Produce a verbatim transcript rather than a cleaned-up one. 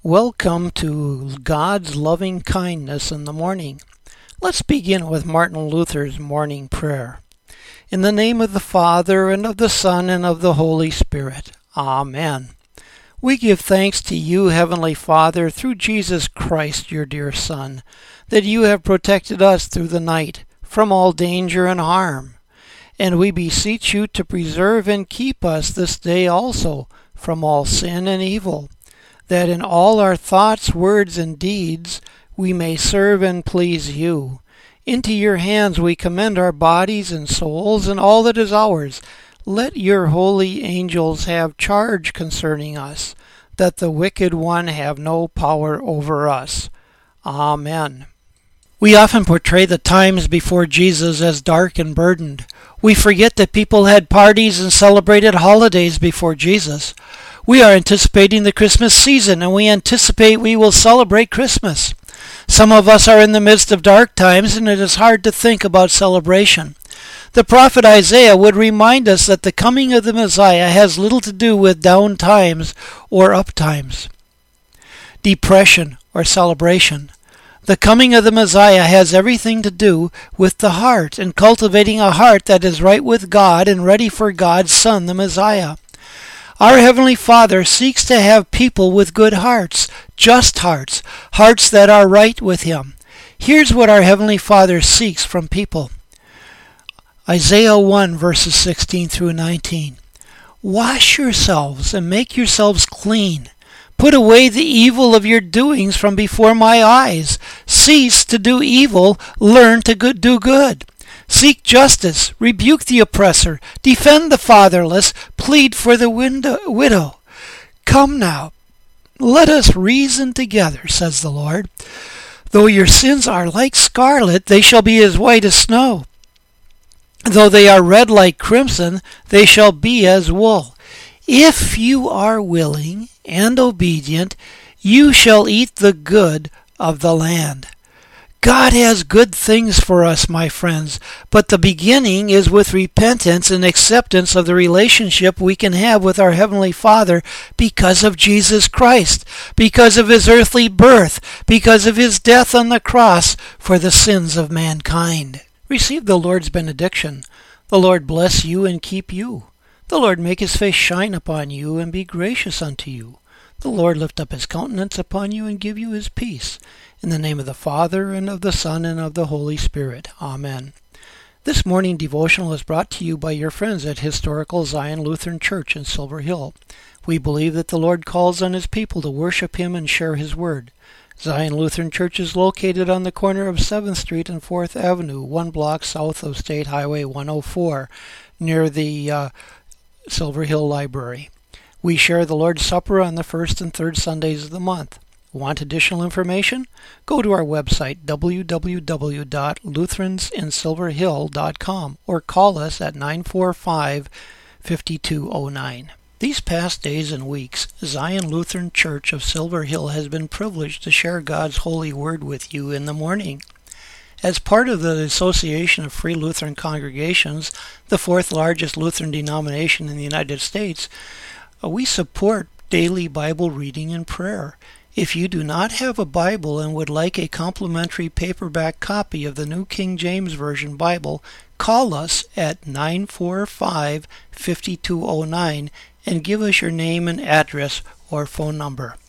Welcome to God's loving kindness in the morning. Let's begin with Martin Luther's morning prayer. In the name of the Father, and of the Son, and of the Holy Spirit. Amen. We give thanks to you, Heavenly Father, through Jesus Christ, your dear Son, that you have protected us through the night from all danger and harm. And we beseech you to preserve and keep us this day also from all sin and evil, that in all our thoughts, words, and deeds we may serve and please you. Into your hands we commend our bodies and souls and all that is ours. Let your holy angels have charge concerning us, that the wicked one have no power over us. Amen. We often portray the times before Jesus as dark and burdened. We forget that people had parties and celebrated holidays before Jesus. We are anticipating the Christmas season, and we anticipate we will celebrate Christmas. Some of us are in the midst of dark times, and it is hard to think about celebration. The prophet Isaiah would remind us that the coming of the Messiah has little to do with down times or up times, depression or celebration. The coming of the Messiah has everything to do with the heart and cultivating a heart that is right with God and ready for God's Son, the Messiah. Our Heavenly Father seeks to have people with good hearts, just hearts, hearts that are right with Him. Here's what our Heavenly Father seeks from people. Isaiah one, verses sixteen through nineteen. Wash yourselves and make yourselves clean. Put away the evil of your doings from before my eyes. Cease to do evil, learn to good, do good. Seek justice, rebuke the oppressor, defend the fatherless, plead for the widow. Come now, let us reason together, says the Lord. Though your sins are like scarlet, they shall be as white as snow. Though they are red like crimson, they shall be as wool. If you are willing and obedient, you shall eat the good of the land. God has good things for us, my friends, but the beginning is with repentance and acceptance of the relationship we can have with our Heavenly Father because of Jesus Christ, because of His earthly birth, because of His death on the cross for the sins of mankind. Receive the Lord's benediction. The Lord bless you and keep you. The Lord make His face shine upon you and be gracious unto you. The Lord lift up His countenance upon you and give you His peace. In the name of the Father, and of the Son, and of the Holy Spirit. Amen. This morning devotional is brought to you by your friends at Historical Zion Lutheran Church in Silver Hill. We believe that the Lord calls on His people to worship Him and share His Word. Zion Lutheran Church is located on the corner of seventh Street and fourth Avenue, one block south of State Highway one oh four, near the uh, Silver Hill Library. We share the Lord's Supper on the first and third Sundays of the month. Want additional information? Go to our website, w w w dot lutherans in silver hill dot com, or call us at nine four five, five two zero nine. These past days and weeks, Zion Lutheran Church of Silver Hill has been privileged to share God's holy word with you in the morning. As part of the Association of Free Lutheran Congregations, the fourth largest Lutheran denomination in the United States, we support daily Bible reading and prayer. If you do not have a Bible and would like a complimentary paperback copy of the New King James Version Bible, call us at nine four five, five two zero nine and give us your name and address or phone number.